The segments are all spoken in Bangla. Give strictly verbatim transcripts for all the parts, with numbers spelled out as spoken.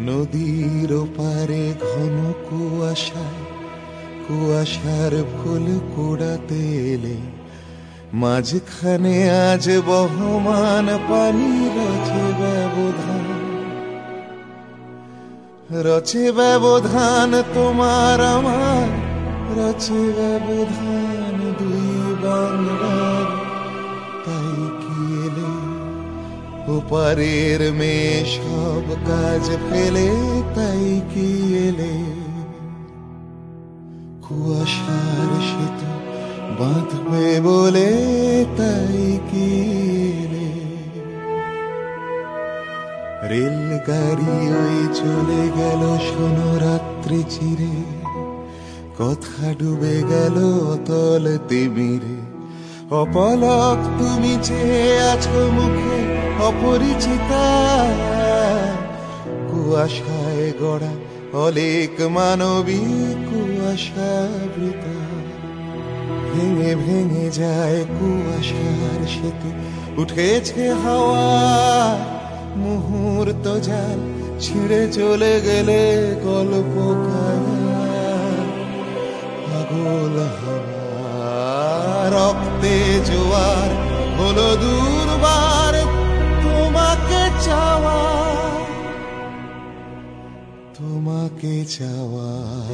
নদীর ওপারে ঘন কুয়াশায় কুয়াশার ফুল কুড়াতে এলে, মাঝখানে আজ বহমান পানি রচে ব্যবধান, রচে ব্যবধান তোমার আমার, রচে ব্যবধান দুই বাংলার। তাই কি এলে ওপারের মেয়ে সব কাজ ফেলে, তাই কি এলে কুয়াশার সেতু বাঁধবে বলে, তাই কি এলে রেলগাড়ি ওই চলে গেল শোনো রাত্রি চিরে, কথা ডুবে গেল অতল তিমিরে, অপলক তুমি চেয়ে আছো মুখে অপরিচিতা, কুয়াশায় গড়া অলেক মানবী কুয়াশাবৃতা। ভেঙে ভেঙে যায় কুয়াশার সেতু, উঠেছে হাওয়া মুহূর্ত জাল, ছিঁড়ে চলে গেলে গল্প পাগল হাওয়া, রক্তে জোয়ার হলো দুর্বার তোমাকে চাওয়া, তোমাকে চাওয়া।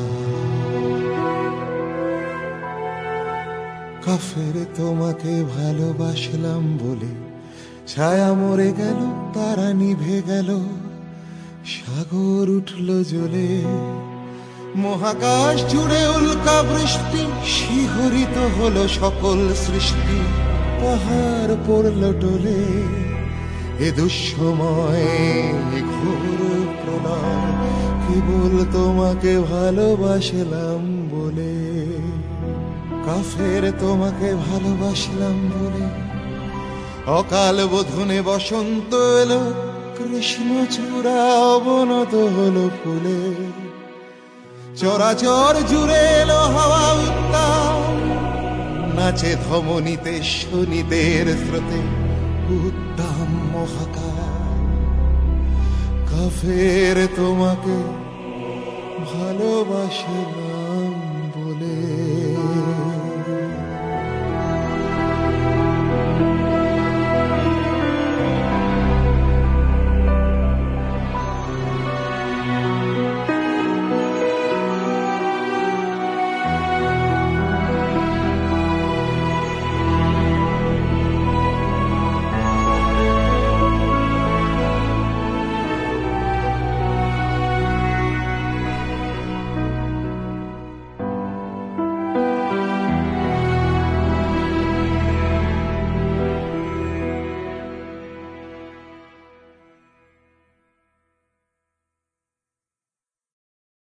কাফের তোমাকে ভালোবাসলাম বলে, ছায়া মরে গেল তারা নিভে গেল, সাগর উঠল জ্বলে, মহাকাশ জুড়ে উল্কা বৃষ্টি, শিহরিত হলো সকল সৃষ্টি, পাহাড় পড়ল টলে, এ দুঃসময় ঘোর প্রলয়, কেবল তোমাকে ভালোবাসলাম বলে। কাফের তোমাকে ভালোবাসলাম বলে, অকাল বোধনে বসন্ত এলো, কৃষ্ণচূড়া অবনত হলো ফুলে, চরাচর জুড়ে এলো হাওয়া উত্তাপ, নাচে ধমনীতে শনিদের স্রোতে উদ্দাম মহাকাশ। কাফের তোমাকে ভালোবাসলাম।